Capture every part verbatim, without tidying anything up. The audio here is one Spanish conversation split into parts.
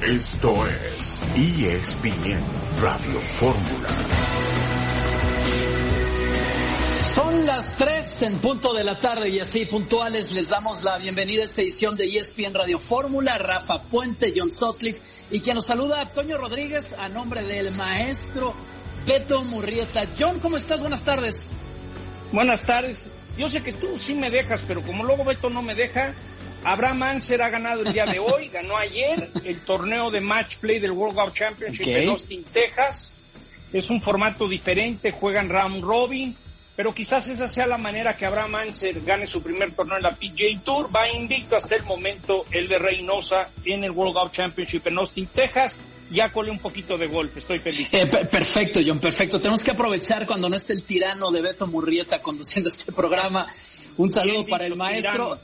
Esto es E S P N Radio Fórmula. Son las tres en punto de la tarde y así puntuales les damos la bienvenida a esta edición de E S P N Radio Fórmula. Rafa Puente, John Sutcliffe y quien nos saluda, Toño Rodríguez, a nombre del maestro Beto Murrieta. John, ¿cómo estás? Buenas tardes. Buenas tardes. Yo sé que tú sí me dejas, pero como luego Beto no me deja, Abraham Ancer ha ganado el día de hoy, ganó ayer el torneo de Match Play del World Golf Championship okay. en Austin, Texas. Es un formato diferente, juegan round robin, pero quizás esa sea la manera que Abraham Ancer gane su primer torneo en la P G A Tour. Va invicto hasta el momento el de Reynosa en el World Golf Championship en Austin, Texas. Ya colé un poquito de golf, estoy feliz. Eh, per- perfecto, John, perfecto. Tenemos que aprovechar cuando no esté el tirano de Beto Murrieta conduciendo este programa. Un saludo para el maestro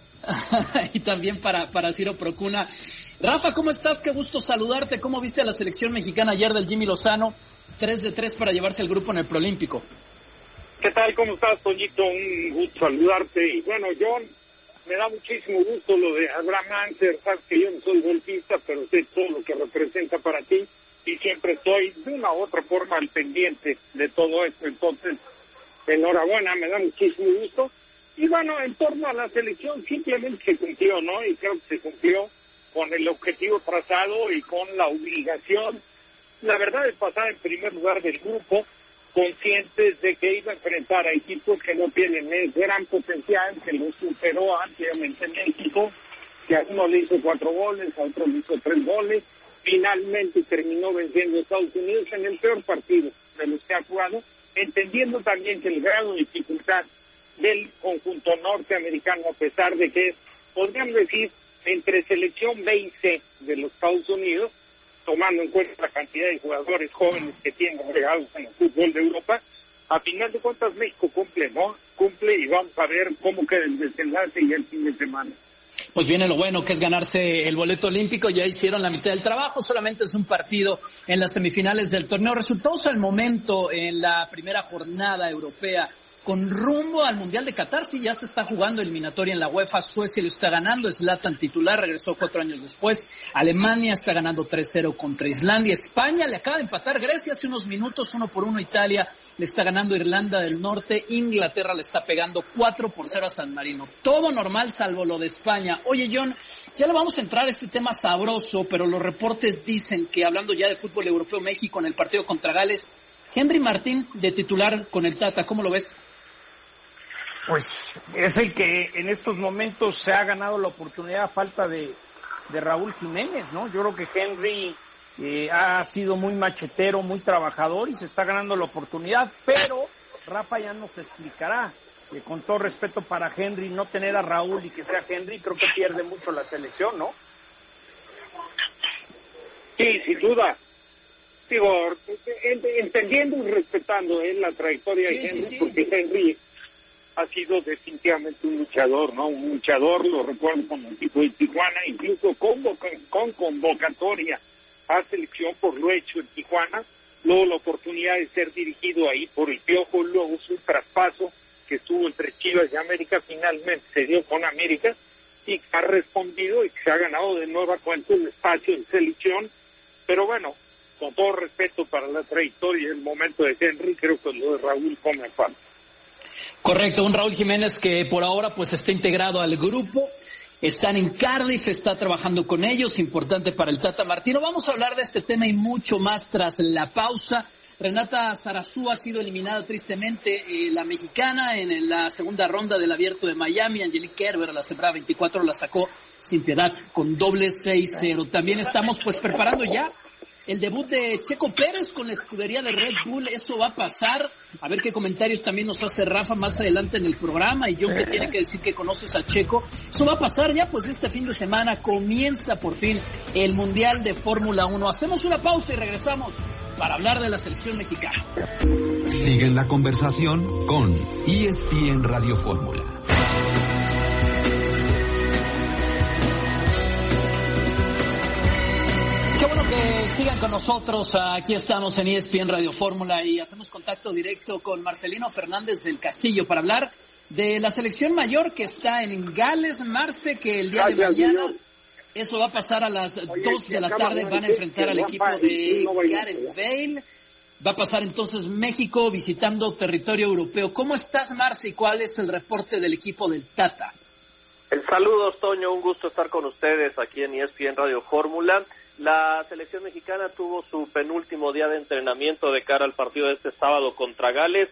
y también para, para Ciro Procuna. Rafa, ¿cómo estás? Qué gusto saludarte. ¿Cómo viste a la selección mexicana ayer del Jimmy Lozano? tres de tres para llevarse el grupo en el Proolímpico. ¿Qué tal? ¿Cómo estás, Toñito? Un gusto saludarte. Y bueno, John, me da muchísimo gusto lo de Abraham Ancer. Sabes que yo no soy golfista, pero sé todo lo que representa para ti y siempre estoy de una u otra forma al pendiente de todo esto. Entonces, enhorabuena, me da muchísimo gusto. Y bueno, en torno a la selección simplemente se cumplió, ¿no? Y creo que se cumplió con el objetivo trazado y con la obligación, la verdad, de pasar en primer lugar del grupo, conscientes de que iba a enfrentar a equipos que no tienen el gran potencial, que lo superó ampliamente México, que a uno le hizo cuatro goles, a otro le hizo tres goles, finalmente terminó venciendo a Estados Unidos en el peor partido de los que ha jugado, entendiendo también que el grado de dificultad del conjunto norteamericano, a pesar de que es, podríamos decir, entre selección B y C de los Estados Unidos, tomando en cuenta la cantidad de jugadores jóvenes que tienen agregados en el fútbol de Europa, a final de cuentas México cumple, ¿no? Cumple y vamos a ver cómo queda el desenlace y el fin de semana. Pues viene lo bueno, que es ganarse el boleto olímpico. Ya hicieron la mitad del trabajo, solamente es un partido en las semifinales del torneo. Resultados al momento en la primera jornada europea con rumbo al Mundial de Qatar. Sí, ya se está jugando eliminatoria en la UEFA. Suecia lo está ganando, Zlatan titular, regresó cuatro años después. Alemania está ganando tres cero contra Islandia. España le acaba de empatar Grecia hace unos minutos, uno por uno. Italia le está ganando Irlanda del Norte. Inglaterra le está pegando cuatro por cero a San Marino. Todo normal salvo lo de España. Oye, John, ya le vamos a entrar a este tema sabroso, pero los reportes dicen que, hablando ya de fútbol europeo, México en el partido contra Gales, Henry Martín de titular con el Tata, ¿cómo lo ves? Pues es el que en estos momentos se ha ganado la oportunidad a falta de, de Raúl Jiménez, ¿no? Yo creo que Henry eh, ha sido muy machetero, muy trabajador y se está ganando la oportunidad, pero Rafa ya nos explicará. Eh, con todo respeto para Henry, no tener a Raúl y que sea Henry, creo que pierde mucho la selección, ¿no? Sí, sin duda. Digo, entendiendo y respetando eh, la trayectoria sí, de Henry, sí, sí. porque Henry ha sido definitivamente un luchador, ¿no? Un luchador, lo recuerdo con el equipo de Tijuana, incluso con, con convocatoria a selección por lo hecho en Tijuana, luego la oportunidad de ser dirigido ahí por el Piojo, luego su traspaso que estuvo entre Chivas y América, finalmente se dio con América y ha respondido y se ha ganado de nueva cuenta un espacio en selección, pero bueno, con todo respeto para la trayectoria y el momento de Henry, creo que lo de Raúl come falta. Correcto, un Raúl Jiménez que por ahora pues está integrado al grupo, están en Cardiff, está trabajando con ellos, importante para el Tata Martino. Vamos a hablar de este tema y mucho más tras la pausa. Renata Zarazú ha sido eliminada tristemente, eh, la mexicana, en la segunda ronda del Abierto de Miami. Angelique Kerber, la sembrada veinticuatro, la sacó sin piedad con doble seis cero. También estamos pues preparando ya el debut de Checo Pérez con la escudería de Red Bull. Eso va a pasar. A ver qué comentarios también nos hace Rafa más adelante en el programa. Y John, que tiene que decir que conoces a Checo. Eso va a pasar ya, pues este fin de semana comienza por fin el Mundial de Fórmula uno. Hacemos una pausa y regresamos para hablar de la selección mexicana. Sigue en la conversación con E S P N Radio Fórmula. Qué bueno que sigan con nosotros. Aquí estamos en E S P N Radio Fórmula y hacemos contacto directo con Marcelino Fernández del Castillo para hablar de la selección mayor que está en Gales, Marce, que el día de mañana Eso va a pasar a las Oye, dos de la tarde, van a enfrentar al equipo de Gareth Bale. Va a pasar entonces México visitando territorio europeo. ¿Cómo estás, Marci? ¿Cuál es el reporte del equipo del Tata? El saludos, Toño, un gusto estar con ustedes aquí en E S P N Radio Fórmula. La selección mexicana tuvo su penúltimo día de entrenamiento de cara al partido de este sábado contra Gales.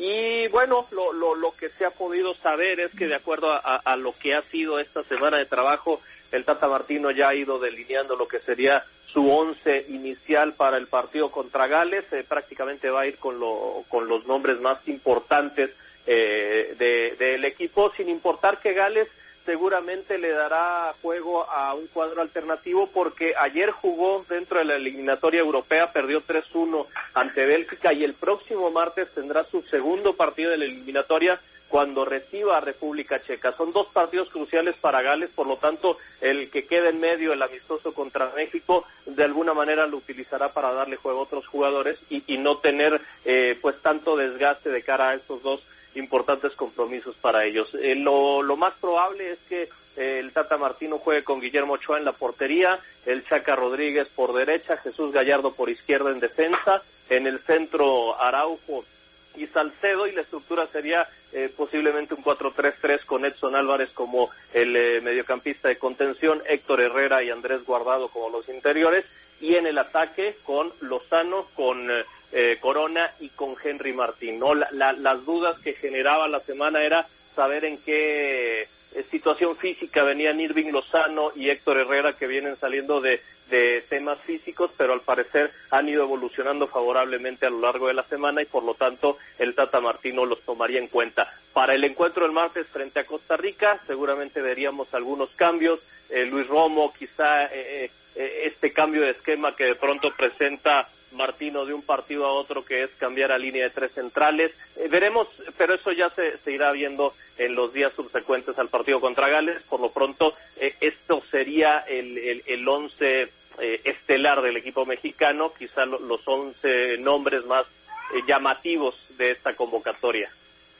Y bueno, lo, lo, lo que se ha podido saber es que de acuerdo a, a, a lo que ha sido esta semana de trabajo, el Tata Martino ya ha ido delineando lo que sería su once inicial para el partido contra Gales. Eh, prácticamente va a ir con, lo, con los nombres más importantes eh, de, del equipo, sin importar que Gales seguramente le dará juego a un cuadro alternativo, porque ayer jugó dentro de la eliminatoria europea, perdió tres uno ante Bélgica, y el próximo martes tendrá su segundo partido de la eliminatoria cuando reciba a República Checa. Son dos partidos cruciales para Gales, por lo tanto, el que quede en medio, el amistoso contra México, de alguna manera lo utilizará para darle juego a otros jugadores y, y no tener eh, pues tanto desgaste de cara a estos dos importantes compromisos para ellos. Eh, lo, lo más probable es que eh, el Tata Martino juegue con Guillermo Ochoa en la portería, el Chaca Rodríguez por derecha, Jesús Gallardo por izquierda en defensa, en el centro Araujo y Salcedo, y la estructura sería eh, posiblemente un cuatro tres tres con Edson Álvarez como el eh, mediocampista de contención, Héctor Herrera y Andrés Guardado como los interiores, y en el ataque con Lozano, con eh, eh, Corona y con Henry Martín, ¿no? La, la, las dudas que generaba la semana era saber en qué eh, situación física venían Irving Lozano y Héctor Herrera, que vienen saliendo de, de temas físicos, pero al parecer han ido evolucionando favorablemente a lo largo de la semana y por lo tanto el Tata Martino los tomaría en cuenta. Para el encuentro del martes frente a Costa Rica seguramente veríamos algunos cambios, eh, Luis Romo, quizá eh, eh, este cambio de esquema que de pronto presenta Martino de un partido a otro, que es cambiar a línea de tres centrales. Eh, veremos, pero eso ya se, se irá viendo en los días subsecuentes al partido contra Gales. Por lo pronto, eh, esto sería el, el, el once eh, estelar del equipo mexicano, quizá lo, los once nombres más eh, llamativos de esta convocatoria.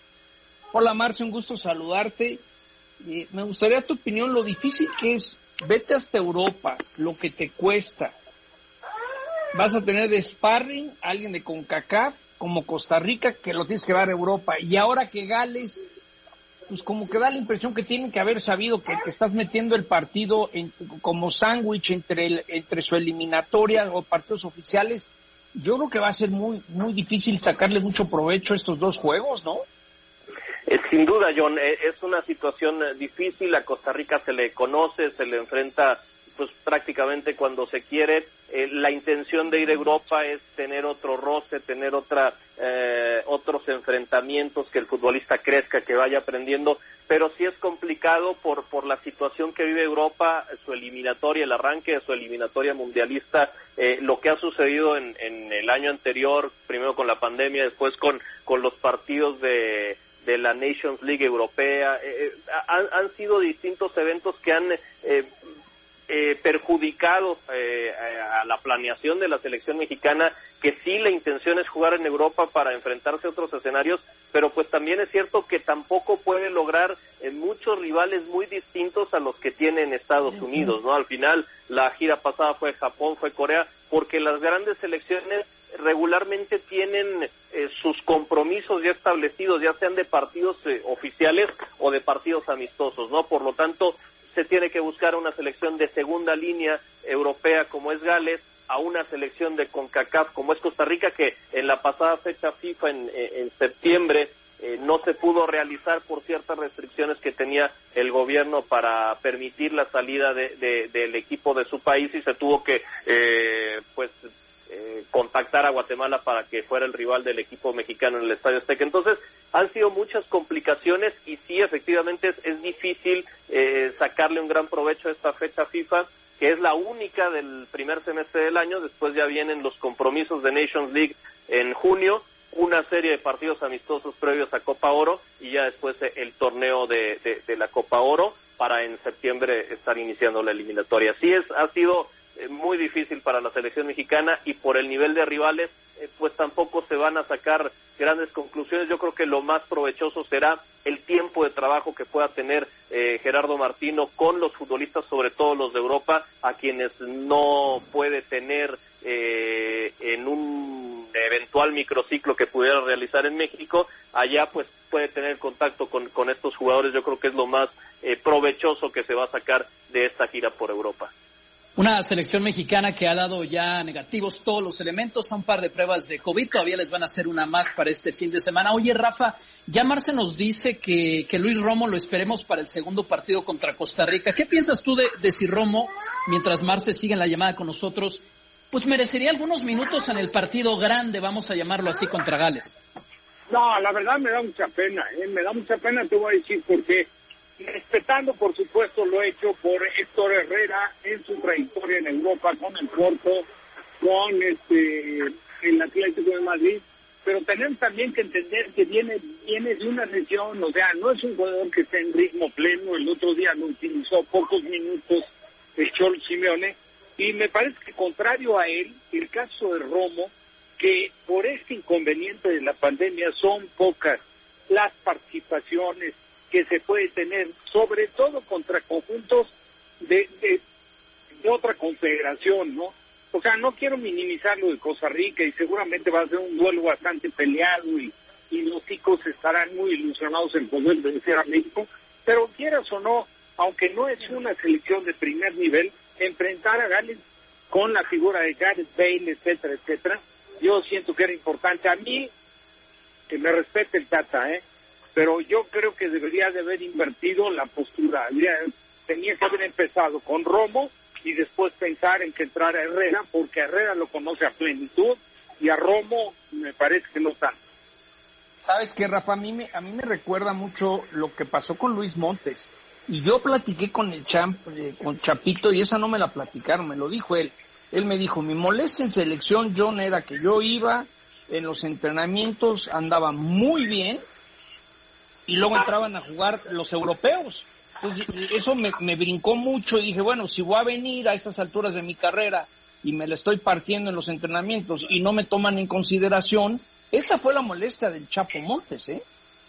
Hola, Marce, un gusto saludarte. Eh, me gustaría tu opinión, lo difícil que es. Vete hasta Europa, lo que te cuesta. Vas a tener de sparring a alguien de CONCACAF, como Costa Rica, que lo tienes que llevar a Europa. Y ahora que Gales, pues como que da la impresión que tienen que haber sabido que te estás metiendo el partido en, como sándwich entre, el, entre su eliminatoria o partidos oficiales. Yo creo que va a ser muy, muy difícil sacarle mucho provecho a estos dos juegos, ¿no? Eh, sin duda, John, eh, es una situación eh, difícil. A Costa Rica se le conoce, se le enfrenta pues prácticamente cuando se quiere. Eh, la intención de ir a Europa es tener otro roce, tener otra eh, otros enfrentamientos, que el futbolista crezca, que vaya aprendiendo, pero sí es complicado por por la situación que vive Europa, su eliminatoria, el arranque de su eliminatoria mundialista, eh, lo que ha sucedido en, en el año anterior, primero con la pandemia, después con, con los partidos de de la Nations League europea. Eh, han, han sido distintos eventos que han eh, eh, perjudicado eh, a la planeación de la selección mexicana, que sí la intención es jugar en Europa para enfrentarse a otros escenarios, pero pues también es cierto que tampoco puede lograr eh, muchos rivales muy distintos a los que tiene en Estados Unidos, ¿no? Al final la gira pasada fue Japón, fue Corea, porque las grandes selecciones regularmente tienen eh, sus compromisos ya establecidos, ya sean de partidos eh, oficiales o de partidos amistosos, ¿no? Por lo tanto, se tiene que buscar una selección de segunda línea europea como es Gales, a una selección de CONCACAF como es Costa Rica, que en la pasada fecha FIFA en, en septiembre eh, no se pudo realizar por ciertas restricciones que tenía el gobierno para permitir la salida de, de, del equipo de su país, y se tuvo que eh, pues Eh, contactar a Guatemala para que fuera el rival del equipo mexicano en el Estadio Azteca. Entonces, han sido muchas complicaciones y sí, efectivamente es, es difícil eh, sacarle un gran provecho a esta fecha FIFA, que es la única del primer semestre del año. Después ya vienen los compromisos de Nations League en junio, una serie de partidos amistosos previos a Copa Oro y ya después el torneo de, de, de la Copa Oro, para en septiembre estar iniciando la eliminatoria. Sí, es, ha sido eh, muy difícil para la selección mexicana, y por el nivel de rivales, eh, pues tampoco se van a sacar grandes conclusiones. Yo creo que lo más provechoso será el tiempo de trabajo que pueda tener eh, Gerardo Martino con los futbolistas, sobre todo los de Europa, a quienes no puede tener eh, en un eventual microciclo que pudiera realizar en México. Allá pues puede tener contacto con, con estos jugadores. Yo creo que es lo más eh, provechoso que se va a sacar de esta gira por Europa. Una selección mexicana que ha dado ya negativos todos los elementos, a un par de pruebas de COVID, todavía les van a hacer una más para este fin de semana. Oye, Rafa, ya Marce nos dice que, que Luis Romo lo esperemos para el segundo partido contra Costa Rica. ¿Qué piensas tú de, de si Romo, mientras Marce sigue en la llamada con nosotros, pues merecería algunos minutos en el partido grande, vamos a llamarlo así, contra Gales? No, la verdad me da mucha pena, ¿eh? me da mucha pena, te voy a decir por qué. Respetando, por supuesto, lo hecho por Héctor Herrera en su trayectoria en Europa, con el Porto, con este el Atlético de Madrid, pero tenemos también que entender que viene viene de una lesión, o sea, no es un jugador que esté en ritmo pleno. El otro día lo utilizó pocos minutos el Cholo Simeone, y me parece que contrario a él, el caso de Romo, que por este inconveniente de la pandemia son pocas las participaciones que se puede tener, sobre todo contra conjuntos de, de, de otra confederación, ¿no? O sea, no quiero minimizar lo de Costa Rica, y seguramente va a ser un duelo bastante peleado, y, y los chicos estarán muy ilusionados en poder vencer a México, pero quieras o no, aunque no es una selección de primer nivel, enfrentar a Gales con la figura de Gareth Bale, etcétera, etcétera, yo siento que era importante. A mí, que me respete el Tata, ¿eh? Pero yo creo que debería de haber invertido la postura. Tenía que haber empezado con Romo y después pensar en que entrara Herrera, porque Herrera lo conoce a plenitud y a Romo me parece que no tanto. ¿Sabes qué, Rafa? A mí me, a mí me recuerda mucho lo que pasó con Luis Montes. Y yo platiqué con el Champ, eh, con Chapito, y esa no me la platicaron, me lo dijo él. Él me dijo, mi molestia en selección, John, era que yo iba en los entrenamientos, andaba muy bien, y luego entraban a jugar los europeos. Entonces, eso me, me brincó mucho, y dije, bueno, si voy a venir a estas alturas de mi carrera y me la estoy partiendo en los entrenamientos y no me toman en consideración, esa fue la molestia del Chapo Montes, ¿eh?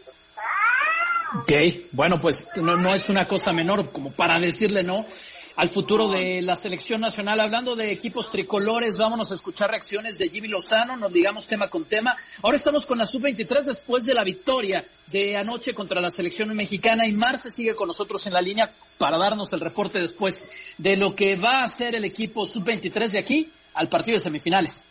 Ok, bueno, pues no, no es una cosa menor como para decirle no al futuro de la selección nacional. Hablando de equipos tricolores, vámonos a escuchar reacciones de Jimmy Lozano, nos digamos tema con tema. Ahora estamos con la sub veintitrés después de la victoria de anoche contra la selección mexicana, y Marce sigue con nosotros en la línea para darnos el reporte después de lo que va a hacer el equipo sub veintitrés de aquí al partido de semifinales.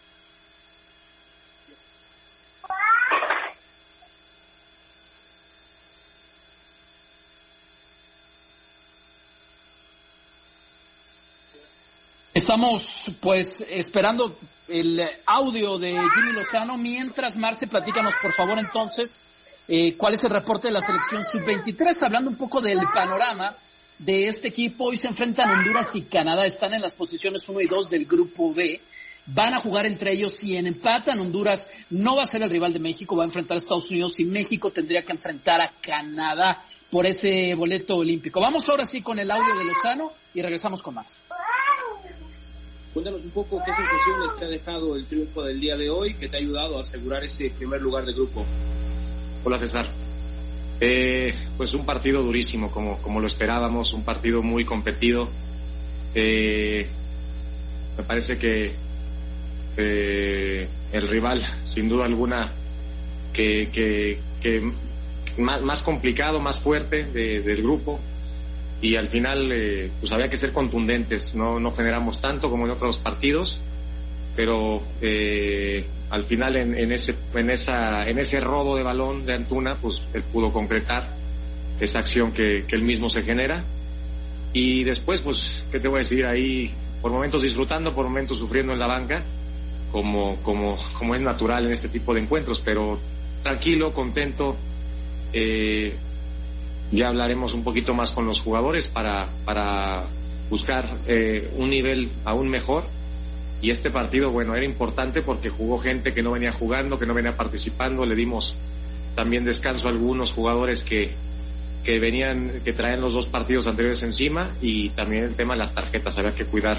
Estamos pues esperando el audio de Jimmy Lozano. Mientras, Marce, platícanos por favor entonces eh, cuál es el reporte de la selección sub veintitrés, hablando un poco del panorama de este equipo. Hoy se enfrentan Honduras y Canadá, están en las posiciones uno y dos del grupo B. Van a jugar entre ellos, y en empatan Honduras no va a ser el rival de México, va a enfrentar a Estados Unidos, y México tendría que enfrentar a Canadá por ese boleto olímpico. Vamos ahora sí con el audio de Lozano y regresamos con más. Cuéntanos un poco qué sensaciones te ha dejado el triunfo del día de hoy, que te ha ayudado a asegurar ese primer lugar de grupo. Hola, César. Eh, pues un partido durísimo, como, como lo esperábamos, un partido muy competido. Eh, me parece que eh, el rival, sin duda alguna, que, que, que más, más complicado, más fuerte de, del grupo. Y al final eh, pues había que ser contundentes, no no generamos tanto como en otros partidos, pero eh, al final en, en ese en esa en ese robo de balón de Antuna, pues él pudo concretar esa acción que, que él mismo se genera, y después pues qué te voy a decir, ahí por momentos disfrutando, por momentos sufriendo en la banca, como como como es natural en este tipo de encuentros, pero tranquilo, contento. eh, Ya hablaremos un poquito más con los jugadores para para buscar eh, un nivel aún mejor. Y este partido, bueno, era importante porque jugó gente que no venía jugando, que no venía participando. Le dimos también descanso a algunos jugadores que que venían, que traían los dos partidos anteriores encima, y también el tema de las tarjetas. Había que cuidar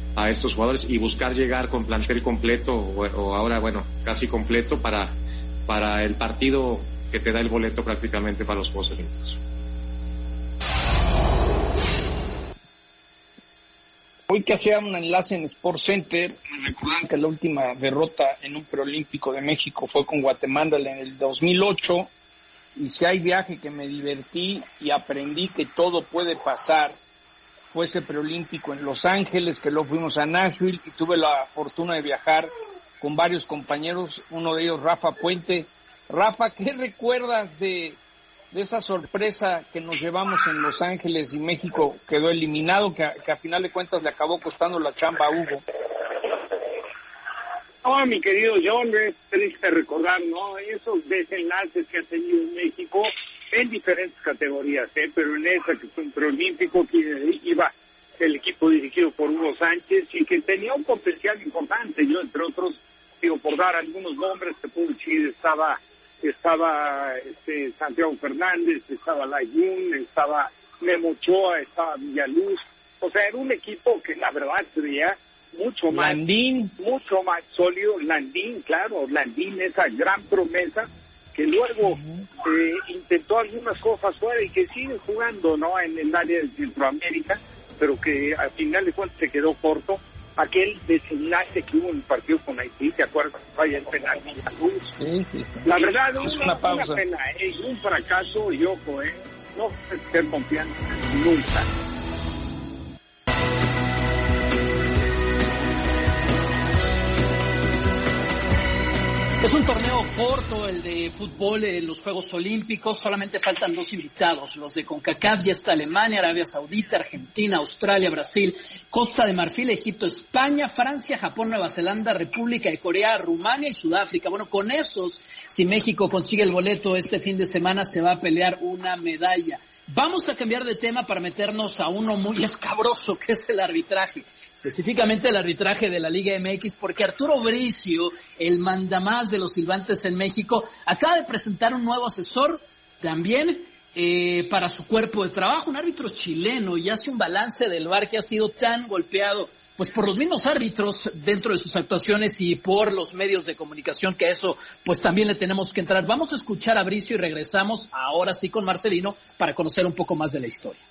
a estos jugadores y buscar llegar con plantel completo o, o ahora, bueno, casi completo para, para el partido que te da el boleto prácticamente para los Juegos Olímpicos. Hoy que hacía un enlace en Sports Center, me recordaron que la última derrota en un preolímpico de México fue con Guatemala en el dos mil ocho, y si hay viaje que me divertí y aprendí que todo puede pasar, fue ese preolímpico en Los Ángeles, que luego fuimos a Nashville y tuve la fortuna de viajar con varios compañeros, uno de ellos Rafa Puente. Rafa, ¿qué recuerdas de, de esa sorpresa que nos llevamos en Los Ángeles y México quedó eliminado, que a, que a final de cuentas le acabó costando la chamba a Hugo? No, mi querido John, es triste recordar, ¿no? Esos desenlaces que ha tenido México en diferentes categorías, ¿eh? Pero en esa que fue un preolímpico, que iba el equipo dirigido por Hugo Sánchez y que tenía un potencial importante. Yo, entre otros, digo, por dar algunos nombres, te puedo decir, estaba estaba este, Santiago Fernández, estaba Layún, estaba Memo Ochoa, estaba Villaluz. O sea, era un equipo que la verdad se veía mucho más, Landín. mucho más sólido. Landín, claro, Landín, esa gran promesa que luego uh-huh. eh, intentó algunas cosas fuera y que sigue jugando, ¿no? En el área de Centroamérica, pero que al final de cuentas se quedó corto. Aquel desenlace que hubo en el partido con Haití, ¿te acuerdas? Vaya el penal. Sí, sí. La verdad, es una, una pausa. Una pena, ¿eh? Un fracaso, y ojo, ¿eh? No ser confianza nunca. Es un torneo corto el de fútbol en los Juegos Olímpicos, solamente faltan dos invitados, los de CONCACAF. Ya está Alemania, Arabia Saudita, Argentina, Australia, Brasil, Costa de Marfil, Egipto, España, Francia, Japón, Nueva Zelanda, República de Corea, Rumania y Sudáfrica. Bueno, con esos, si México consigue el boleto este fin de semana, se va a pelear una medalla. Vamos a cambiar de tema para meternos a uno muy escabroso, que es el arbitraje. Específicamente el arbitraje de la Liga M X, porque Arturo Bricio, el mandamás de los silbantes en México, acaba de presentar un nuevo asesor también eh, para su cuerpo de trabajo, un árbitro chileno, y hace un balance del V A R que ha sido tan golpeado pues por los mismos árbitros dentro de sus actuaciones y por los medios de comunicación, que a eso pues también le tenemos que entrar. Vamos a escuchar a Bricio y regresamos ahora sí con Marcelino para conocer un poco más de la historia.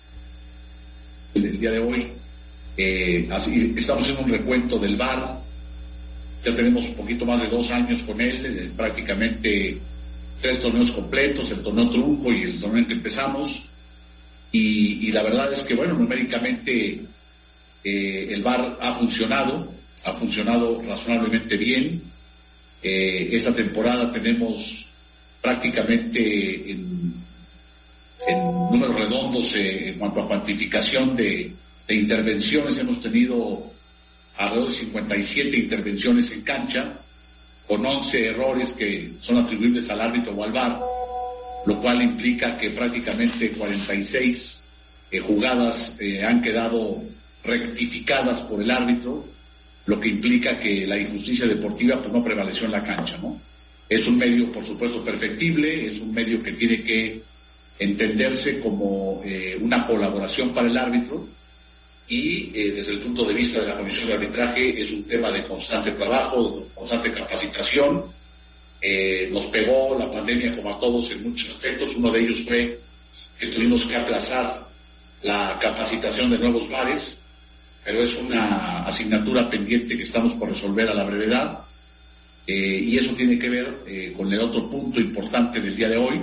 El día de hoy Eh, así, estamos haciendo un recuento del V A R. Ya tenemos un poquito más de dos años con él, eh, prácticamente tres torneos completos, el torneo trunco y el torneo en que empezamos, y, y la verdad es que, bueno, numéricamente eh, el V A R ha funcionado, ha funcionado razonablemente bien. Eh, esta temporada tenemos prácticamente en, en números redondos eh, en cuanto a cuantificación de de intervenciones, hemos tenido alrededor de cincuenta y siete intervenciones en cancha, con once errores que son atribuibles al árbitro o al V A R, lo cual implica que prácticamente cuarenta y seis eh, jugadas eh, han quedado rectificadas por el árbitro, lo que implica que la injusticia deportiva pues no prevaleció en la cancha, ¿no? Es un medio, por supuesto, perfectible, es un medio que tiene que entenderse como eh, una colaboración para el árbitro, y eh, desde el punto de vista de la Comisión de Arbitraje es un tema de constante trabajo, de constante capacitación. Eh, nos pegó la pandemia como a todos en muchos aspectos. Uno de ellos fue que tuvimos que aplazar la capacitación de nuevos bares, pero es una asignatura pendiente que estamos por resolver a la brevedad, eh, y eso tiene que ver eh, con el otro punto importante del día de hoy.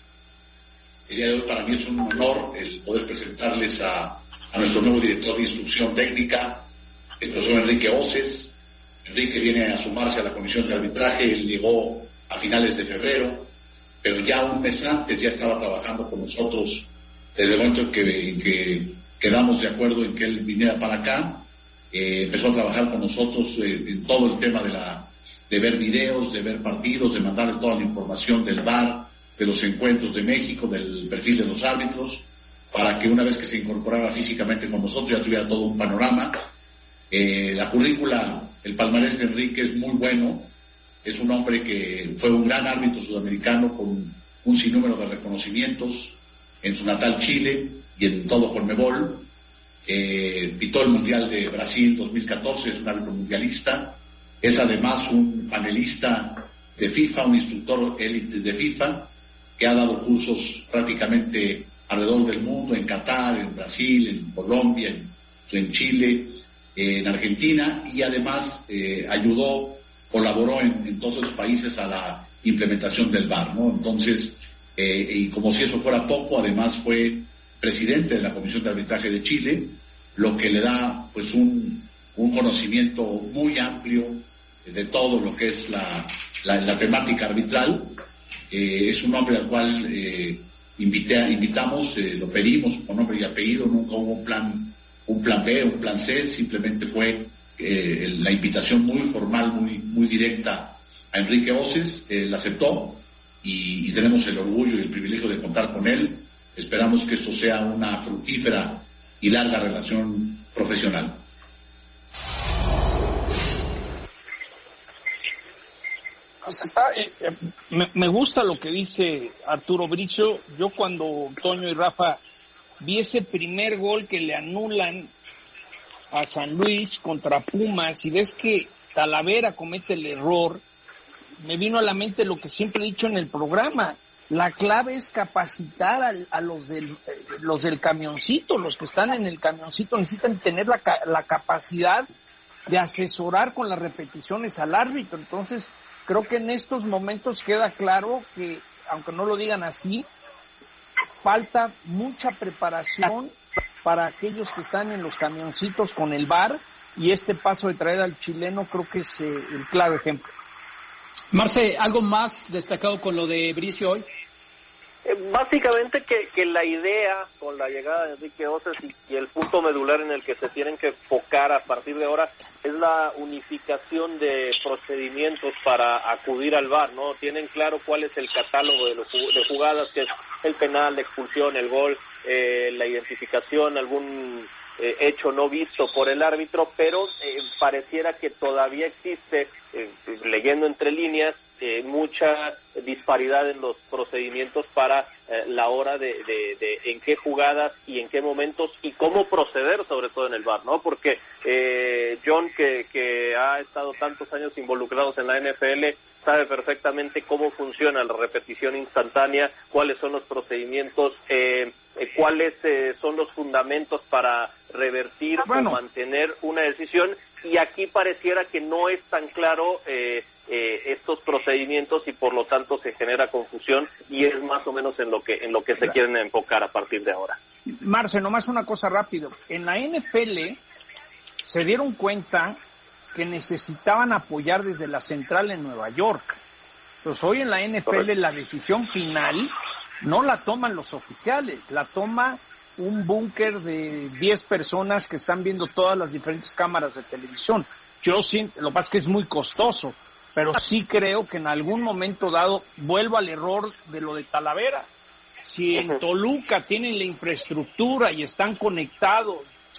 El día de hoy para mí es un honor el poder presentarles a a nuestro nuevo director de instrucción técnica, el profesor Enrique Oces. Enrique viene a sumarse a la comisión de arbitraje, él llegó a finales de febrero, pero ya un mes antes ya estaba trabajando con nosotros, desde el momento en que, en que quedamos de acuerdo en que él viniera para acá. Eh, empezó a trabajar con nosotros eh, en todo el tema de la de ver videos, de ver partidos, de mandarle toda la información del V A R, de los encuentros de México, del perfil de los árbitros, para que una vez que se incorporara físicamente con nosotros ya tuviera todo un panorama. Eh, la currícula, el palmarés de Enrique es muy bueno. Es un hombre que fue un gran árbitro sudamericano con un sinnúmero de reconocimientos en su natal Chile y en todo Conmebol. eh, pitó el Mundial de Brasil dos mil catorce, es un árbitro mundialista, es además un panelista de FIFA, un instructor élite de FIFA, que ha dado cursos prácticamente alrededor del mundo, en Qatar, en Brasil, en Colombia, en, en Chile, eh, en Argentina, y además eh, ayudó, colaboró en, en todos los países a la implementación del V A R, ¿no? Entonces, eh, y como si eso fuera poco, además fue presidente de la Comisión de Arbitraje de Chile, lo que le da pues un, un conocimiento muy amplio de todo lo que es la, la, la temática arbitral. Eh, es un hombre al cual eh, invité, invitamos, eh, lo pedimos con nombre y apellido, nunca hubo un plan, un plan B, un plan C, simplemente fue eh, la invitación muy formal, muy, muy directa a Enrique Oces, eh, la aceptó y, y tenemos el orgullo y el privilegio de contar con él. Esperamos que esto sea una fructífera y larga relación profesional. Pues está, eh, eh, me, me gusta lo que dice Arturo Bricio. Yo cuando Toño y Rafa vi ese primer gol que le anulan a San Luis contra Pumas y ves que Talavera comete el error, me vino a la mente lo que siempre he dicho en el programa. La clave es capacitar a, a los del eh, los del camioncito, los que están en el camioncito necesitan tener la, la capacidad de asesorar con las repeticiones al árbitro. Entonces, creo que en estos momentos queda claro que, aunque no lo digan así, falta mucha preparación para aquellos que están en los camioncitos con el V A R, y este paso de traer al chileno creo que es eh, el claro ejemplo. Marce, ¿algo más destacado con lo de Bricio hoy? Eh, básicamente que, que la idea con la llegada de Enrique Oces y, y el punto medular en el que se tienen que enfocar a partir de ahora es la unificación de procedimientos para acudir al V A R, ¿no? Tienen claro cuál es el catálogo de, los, de jugadas, que es el penal, la expulsión, el gol, eh, la identificación, algún eh, hecho no visto por el árbitro, pero eh, pareciera que todavía existe, eh, leyendo entre líneas, Eh, mucha disparidad en los procedimientos para eh, la hora de, de, de en qué jugadas y en qué momentos y cómo proceder, sobre todo en el V A R, ¿no? Porque eh, John, que, que ha estado tantos años involucrados en la N F L, sabe perfectamente cómo funciona la repetición instantánea, cuáles son los procedimientos, eh, eh, cuáles eh, son los fundamentos para revertir bueno. o mantener una decisión, y aquí pareciera que no es tan claro eh, eh, estos procedimientos y por lo tanto se genera confusión, y es más o menos en lo que en lo que se quieren enfocar a partir de ahora. Marce, nomás una cosa rápido. En la N F L se dieron cuenta que necesitaban apoyar desde la central en Nueva York. Entonces hoy en la N F L Correcto. La decisión final no la toman los oficiales, la toma un búnker de diez personas que están viendo todas las diferentes cámaras de televisión. Yo siento, lo que pasa es que es muy costoso, pero sí creo que en algún momento dado vuelvo al error de lo de Talavera. Si en Toluca tienen la infraestructura y están conectados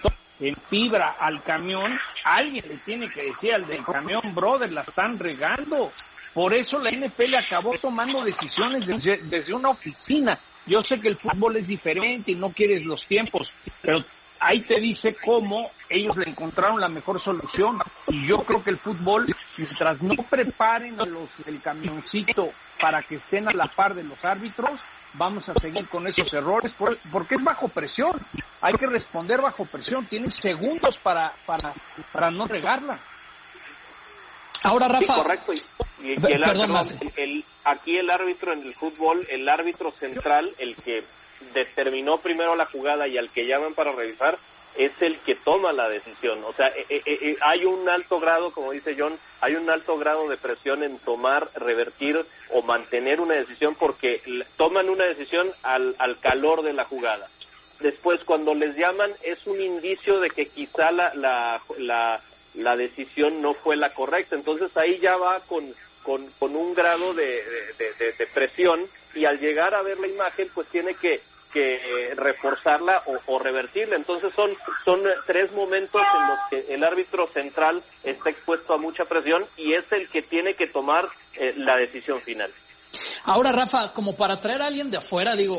en fibra al camión, alguien le tiene que decir al del camión, brother, la están regando. Por eso la N F L acabó tomando decisiones desde, desde una oficina. Yo sé que el fútbol es diferente y no quieres los tiempos, pero ahí te dice cómo ellos le encontraron la mejor solución. Y yo creo que el fútbol, mientras no preparen a los del camioncito para que estén a la par de los árbitros, vamos a seguir con esos errores, porque es bajo presión. Hay que responder bajo presión. Tienes segundos para para para no regarla. Ahora, Rafa. Sí, correcto. Y, y, y el, Perdón, árbitro, el, el, aquí el árbitro en el fútbol, el árbitro central, el que determinó primero la jugada y al que llaman para revisar, es el que toma la decisión. O sea, eh, eh, eh, hay un alto grado, como dice John, hay un alto grado de presión en tomar, revertir o mantener una decisión, porque toman una decisión al, al calor de la jugada. Después, cuando les llaman, es un indicio de que quizá la, la, la la decisión no fue la correcta. Entonces ahí ya va con con, con un grado de, de, de, de presión, y al llegar a ver la imagen pues tiene que que reforzarla o, o revertirla. Entonces son son tres momentos en los que el árbitro central está expuesto a mucha presión y es el que tiene que tomar eh, la decisión final. Ahora, Rafa, como para traer a alguien de afuera, digo,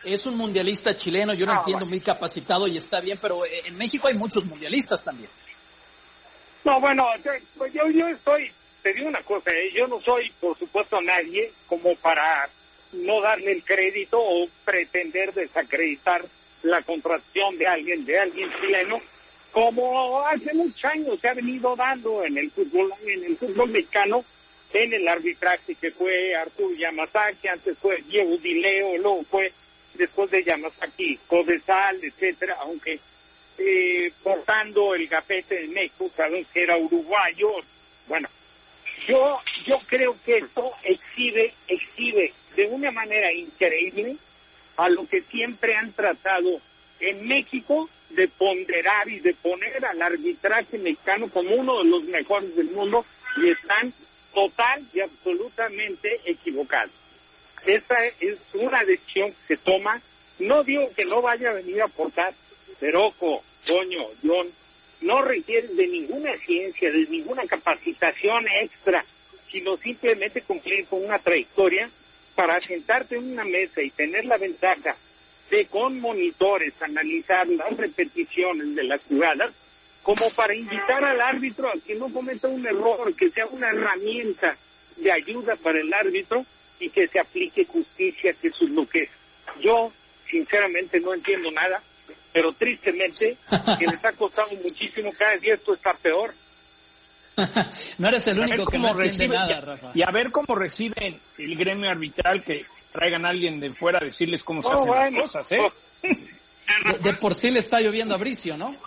es un mundialista chileno, yo lo Ah, entiendo, bueno. muy capacitado y está bien, pero en México hay muchos mundialistas también. No, bueno, yo, pues yo, yo estoy, te digo una cosa, ¿eh? Yo no soy, por supuesto, nadie como para no darle el crédito o pretender desacreditar la contratación de alguien, de alguien chileno, como hace muchos años se ha venido dando en el fútbol, en el fútbol mexicano, en el arbitraje, que fue Arturo Yamazaki, antes fue Diego Di Leo, luego fue después de Yamazaki Codesal, etcétera, aunque eh, portando el gafete de México, sabemos que era uruguayo. Bueno, yo yo creo que esto exhibe, exhibe de una manera increíble a lo que siempre han tratado en México de ponderar y de poner al arbitraje mexicano como uno de los mejores del mundo, y están total y absolutamente equivocados. Esta es una decisión que se toma, no digo que no vaya a venir a aportar, pero ojo, Toño, John, no requiere de ninguna ciencia, de ninguna capacitación extra, sino simplemente cumplir con una trayectoria para sentarte en una mesa y tener la ventaja de con monitores analizar las repeticiones de las jugadas, como para invitar al árbitro a que no cometa un error, que sea una herramienta de ayuda para el árbitro y que se aplique justicia, que eso es lo que es. Yo, sinceramente, no entiendo nada, pero tristemente, que les ha costado muchísimo, cada día esto está peor. No eres el único que no entiende reciben, nada, y, Rafa. y a ver cómo reciben el gremio arbitral que traigan a alguien de fuera a decirles cómo se Oh, hacen bueno. las cosas, ¿eh? De, de por sí le está lloviendo a Bricio, ¿no?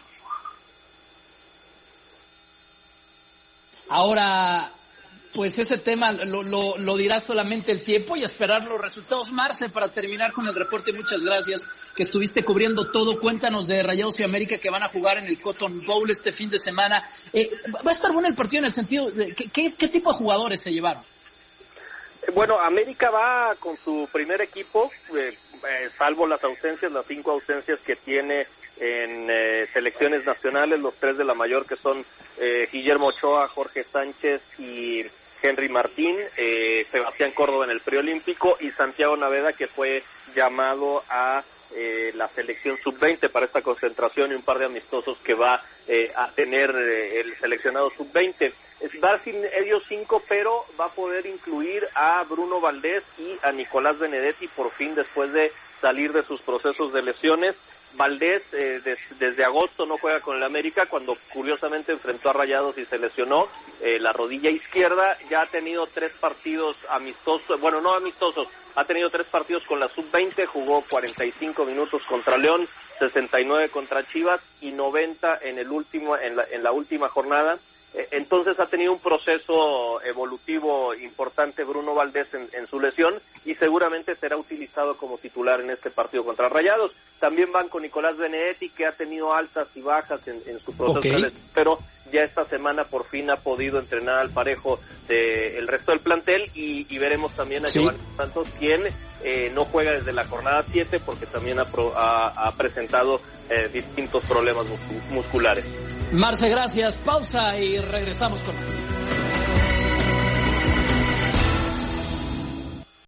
Ahora, pues ese tema lo, lo, lo dirá solamente el tiempo y esperar los resultados. Marce, para terminar con el reporte, muchas gracias, que estuviste cubriendo todo. Cuéntanos de Rayados y América, que van a jugar en el Cotton Bowl este fin de semana. Eh, va a estar bueno el partido en el sentido de ¿qué, qué, qué tipo de jugadores se llevaron? Bueno, América va con su primer equipo, eh, eh, salvo las ausencias, las cinco ausencias que tiene en eh, selecciones nacionales, los tres de la mayor, que son eh, Guillermo Ochoa, Jorge Sánchez y Henry Martín, eh, Sebastián Córdoba en el preolímpico y Santiago Naveda, que fue llamado a eh, la selección sub veinte para esta concentración y un par de amistosos que va eh, a tener eh, el seleccionado sub veinte. Va sin ellos cinco, pero va a poder incluir a Bruno Valdés y a Nicolás Benedetti por fin, después de salir de sus procesos de lesiones. Valdés eh, des, desde agosto no juega con el América, cuando curiosamente enfrentó a Rayados y se lesionó eh, la rodilla izquierda. Ya ha tenido tres partidos amistosos, bueno, no amistosos, ha tenido tres partidos con la sub veinte, jugó cuarenta y cinco minutos contra León, sesenta y nueve contra Chivas y noventa en el último en la, en la última jornada. Entonces ha tenido un proceso evolutivo importante Bruno Valdés en, en su lesión y seguramente será utilizado como titular en este partido contra Rayados. También van con Nicolás Benedetti, que ha tenido altas y bajas en, en su proceso, okay, pero ya esta semana por fin ha podido entrenar al parejo del resto del plantel y, y veremos también a sí. Giovanni Santos, quien eh, no juega desde la jornada siete porque también ha, pro, ha, ha presentado eh, distintos problemas musculares. Marce, gracias. Pausa y regresamos con más.